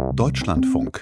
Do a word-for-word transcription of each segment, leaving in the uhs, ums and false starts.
Deutschlandfunk.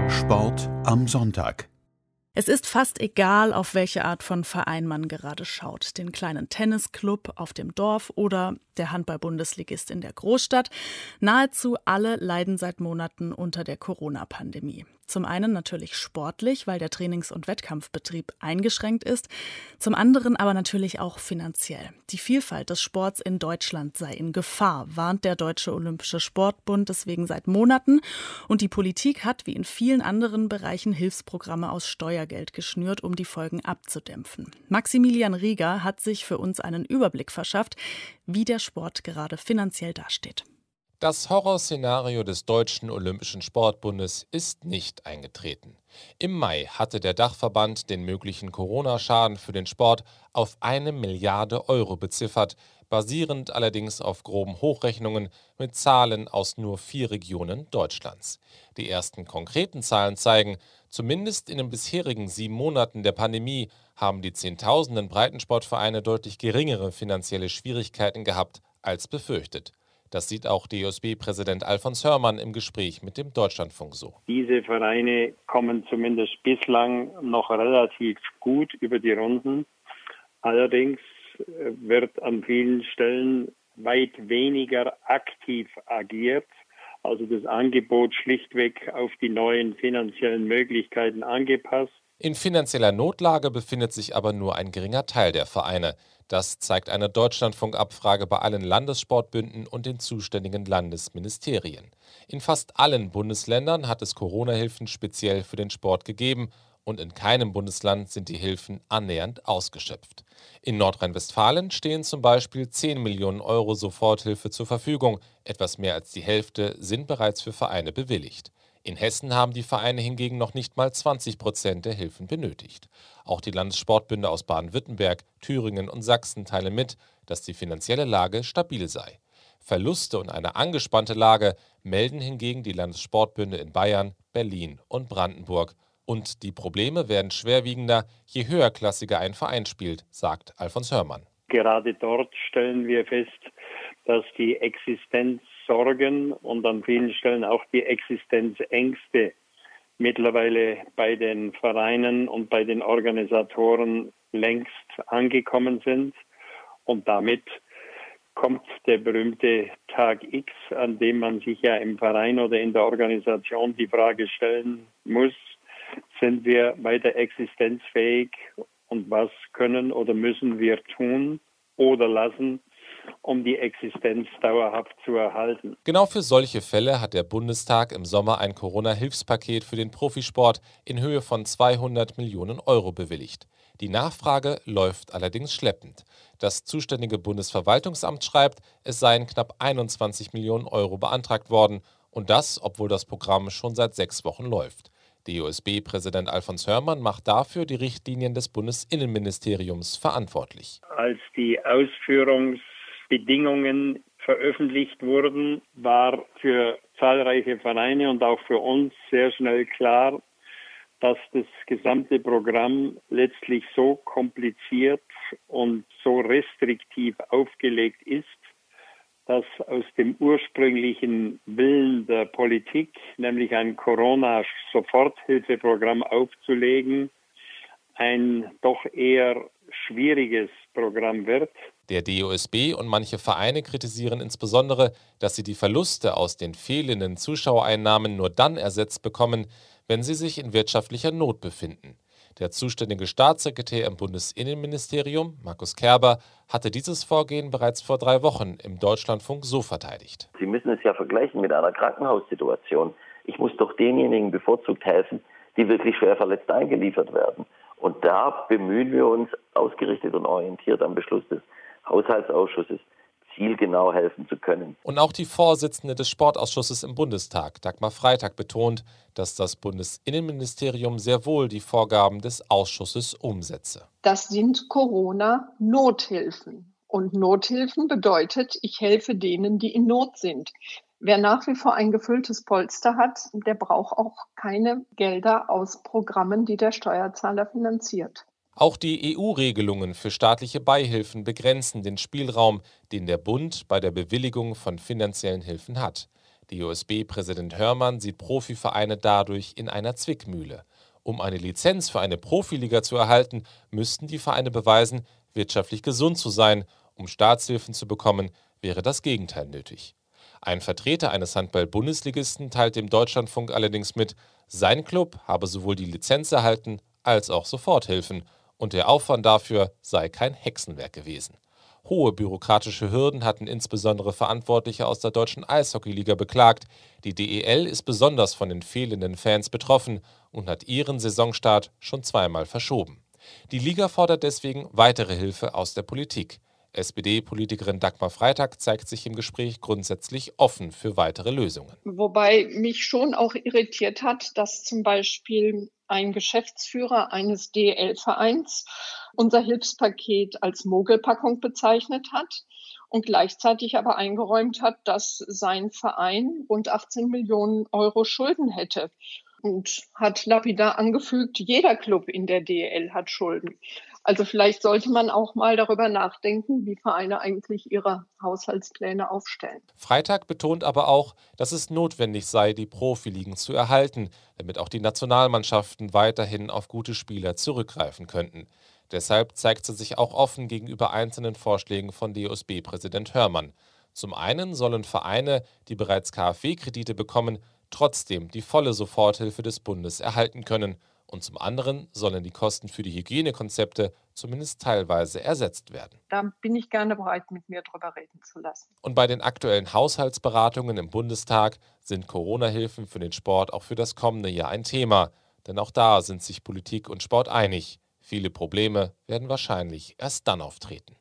Sport am Sonntag. Es ist fast egal, auf welche Art von Verein man gerade schaut. Den kleinen Tennisclub auf dem Dorf oder der Handball-Bundesligist in der Großstadt. Nahezu alle leiden seit Monaten unter der Corona-Pandemie. Zum einen natürlich sportlich, weil der Trainings- und Wettkampfbetrieb eingeschränkt ist. Zum anderen aber natürlich auch finanziell. Die Vielfalt des Sports in Deutschland sei in Gefahr, warnt der Deutsche Olympische Sportbund deswegen seit Monaten. Und die Politik hat wie in vielen anderen Bereichen Hilfsprogramme aus Steuergeld geschnürt, um die Folgen abzudämpfen. Maximilian Rieger hat sich für uns einen Überblick verschafft, wie der Sport gerade finanziell dasteht. Das Horrorszenario des Deutschen Olympischen Sportbundes ist nicht eingetreten. Im Mai hatte der Dachverband den möglichen Corona-Schaden für den Sport auf eine Milliarde Euro beziffert, basierend allerdings auf groben Hochrechnungen mit Zahlen aus nur vier Regionen Deutschlands. Die ersten konkreten Zahlen zeigen, zumindest in den bisherigen sieben Monaten der Pandemie haben die Zehntausenden Breitensportvereine deutlich geringere finanzielle Schwierigkeiten gehabt als befürchtet. Das sieht auch D O S B-Präsident Alfons Hörmann im Gespräch mit dem Deutschlandfunk so. Diese Vereine kommen zumindest bislang noch relativ gut über die Runden. Allerdings wird an vielen Stellen weit weniger aktiv agiert, also das Angebot schlichtweg auf die neuen finanziellen Möglichkeiten angepasst. In finanzieller Notlage befindet sich aber nur ein geringer Teil der Vereine. Das zeigt eine Deutschlandfunk-Abfrage bei allen Landessportbünden und den zuständigen Landesministerien. In fast allen Bundesländern hat es Corona-Hilfen speziell für den Sport gegeben und in keinem Bundesland sind die Hilfen annähernd ausgeschöpft. In Nordrhein-Westfalen stehen zum Beispiel zehn Millionen Euro Soforthilfe zur Verfügung. Etwas mehr als die Hälfte sind bereits für Vereine bewilligt. In Hessen haben die Vereine hingegen noch nicht mal zwanzig Prozent der Hilfen benötigt. Auch die Landessportbünde aus Baden-Württemberg, Thüringen und Sachsen teilen mit, dass die finanzielle Lage stabil sei. Verluste und eine angespannte Lage melden hingegen die Landessportbünde in Bayern, Berlin und Brandenburg. Und die Probleme werden schwerwiegender, je höherklassiger ein Verein spielt, sagt Alfons Hörmann. Gerade dort stellen wir fest, dass die Existenzsorgen und an vielen Stellen auch die Existenzängste mittlerweile bei den Vereinen und bei den Organisatoren längst angekommen sind. Und damit kommt der berühmte Tag X, an dem man sich ja im Verein oder in der Organisation die Frage stellen muss, sind wir weiter existenzfähig und was können oder müssen wir tun oder lassen, um die Existenz dauerhaft zu erhalten. Genau für solche Fälle hat der Bundestag im Sommer ein Corona-Hilfspaket für den Profisport in Höhe von zweihundert Millionen Euro bewilligt. Die Nachfrage läuft allerdings schleppend. Das zuständige Bundesverwaltungsamt schreibt, es seien knapp einundzwanzig Millionen Euro beantragt worden und das, obwohl das Programm schon seit sechs Wochen läuft. D O S B-Präsident Alfons Hörmann macht dafür die Richtlinien des Bundesinnenministeriums verantwortlich. Als die Ausführungsbedingungen veröffentlicht wurden, war für zahlreiche Vereine und auch für uns sehr schnell klar, dass das gesamte Programm letztlich so kompliziert und so restriktiv aufgelegt ist, dass aus dem ursprünglichen Willen der Politik, nämlich ein Corona-Soforthilfeprogramm aufzulegen, ein doch eher schwieriges Programm wird. Der D O S B und manche Vereine kritisieren insbesondere, dass sie die Verluste aus den fehlenden Zuschauereinnahmen nur dann ersetzt bekommen, wenn sie sich in wirtschaftlicher Not befinden. Der zuständige Staatssekretär im Bundesinnenministerium, Markus Kerber, hatte dieses Vorgehen bereits vor drei Wochen im Deutschlandfunk so verteidigt. Sie müssen es ja vergleichen mit einer Krankenhaussituation. Ich muss doch denjenigen bevorzugt helfen, die wirklich schwer verletzt eingeliefert werden. Und da bemühen wir uns, ausgerichtet und orientiert am Beschluss des Haushaltsausschusses, zielgenau helfen zu können. Und auch die Vorsitzende des Sportausschusses im Bundestag, Dagmar Freitag, betont, dass das Bundesinnenministerium sehr wohl die Vorgaben des Ausschusses umsetze. Das sind Corona-Nothilfen. Und Nothilfen bedeutet, ich helfe denen, die in Not sind. Wer nach wie vor ein gefülltes Polster hat, der braucht auch keine Gelder aus Programmen, die der Steuerzahler finanziert. Auch die E U-Regelungen für staatliche Beihilfen begrenzen den Spielraum, den der Bund bei der Bewilligung von finanziellen Hilfen hat. D O S B-Präsident Hörmann sieht Profivereine dadurch in einer Zwickmühle. Um eine Lizenz für eine Profiliga zu erhalten, müssten die Vereine beweisen, wirtschaftlich gesund zu sein. Um Staatshilfen zu bekommen, wäre das Gegenteil nötig. Ein Vertreter eines Handball-Bundesligisten teilt dem Deutschlandfunk allerdings mit, sein Club habe sowohl die Lizenz erhalten als auch Soforthilfen und der Aufwand dafür sei kein Hexenwerk gewesen. Hohe bürokratische Hürden hatten insbesondere Verantwortliche aus der deutschen Eishockeyliga beklagt. Die D E L ist besonders von den fehlenden Fans betroffen und hat ihren Saisonstart schon zweimal verschoben. Die Liga fordert deswegen weitere Hilfe aus der Politik. S P D-Politikerin Dagmar Freitag zeigt sich im Gespräch grundsätzlich offen für weitere Lösungen. Wobei mich schon auch irritiert hat, dass zum Beispiel ein Geschäftsführer eines D E L-Vereins unser Hilfspaket als Mogelpackung bezeichnet hat und gleichzeitig aber eingeräumt hat, dass sein Verein rund achtzehn Millionen Euro Schulden hätte. Und hat lapidar angefügt, jeder Club in der D E L hat Schulden. Also vielleicht sollte man auch mal darüber nachdenken, wie Vereine eigentlich ihre Haushaltspläne aufstellen. Freitag betont aber auch, dass es notwendig sei, die Profiligen zu erhalten, damit auch die Nationalmannschaften weiterhin auf gute Spieler zurückgreifen könnten. Deshalb zeigt sie sich auch offen gegenüber einzelnen Vorschlägen von D O S B-Präsident Hörmann. Zum einen sollen Vereine, die bereits K f W-Kredite bekommen, trotzdem die volle Soforthilfe des Bundes erhalten können. Und zum anderen sollen die Kosten für die Hygienekonzepte zumindest teilweise ersetzt werden. Da bin ich gerne bereit, mit mir drüber reden zu lassen. Und bei den aktuellen Haushaltsberatungen im Bundestag sind Corona-Hilfen für den Sport auch für das kommende Jahr ein Thema. Denn auch da sind sich Politik und Sport einig. Viele Probleme werden wahrscheinlich erst dann auftreten.